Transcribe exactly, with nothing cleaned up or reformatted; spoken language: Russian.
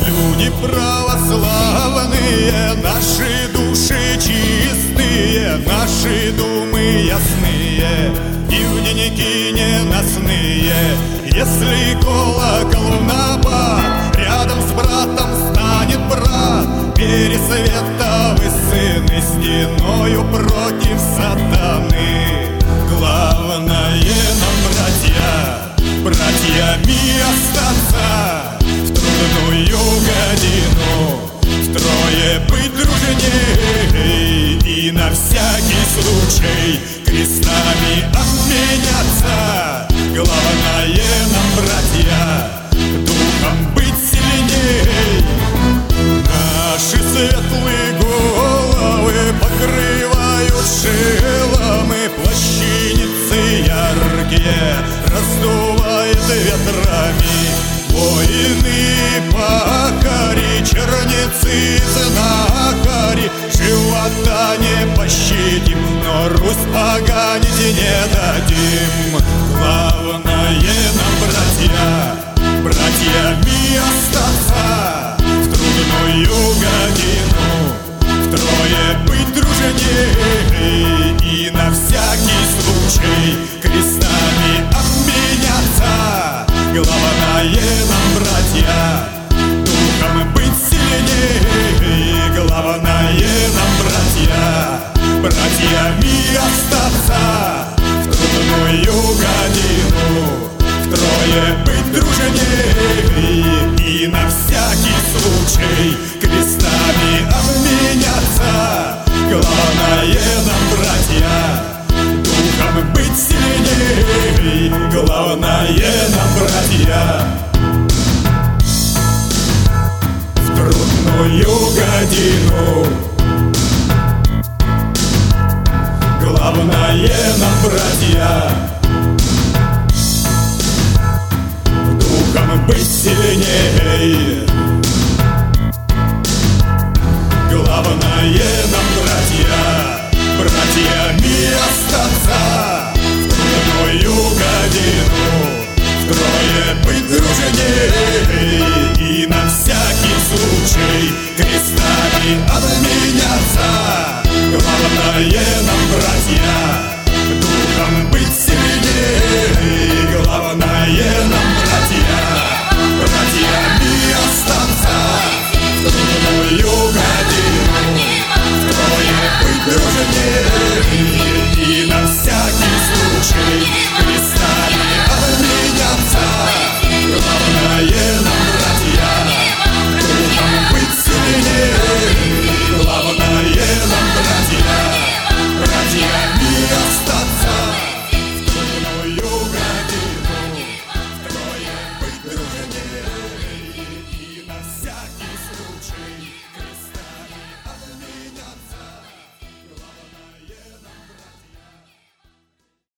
Люди православные, наши души чистые, наши думы ясные и в дневники ненастные. Если колокол в набат, рядом с братом станет брат, пересветовый сын и стеною против сатаны. Главное нам, братья, братьями остаться в трудную годину, втрое быть дружней и на всякий случай крестами обменяться. Главное нам, братья, духом быть сильней. Наши светлые головы покрывают шеломы, плащаницы яркие раздувает ветрами. Воины пахари, черницы знахари, живота не пощадим, но Русь поганить не дадим. Главное нам, братья, братьями остаться в трудную годину, втрое быть дружней и на всякий случай крестами обменяться. Главное нам, братья, духом быть сильней. Главное нам, братья, братьями остаться в трудную годину, втрое быть дружней и на всякий случай крестами обменяться. Главное нам, братья, духом быть сильней. Главное нам, братья, в трудную годину. Главное нам, братья, духом быть сильней.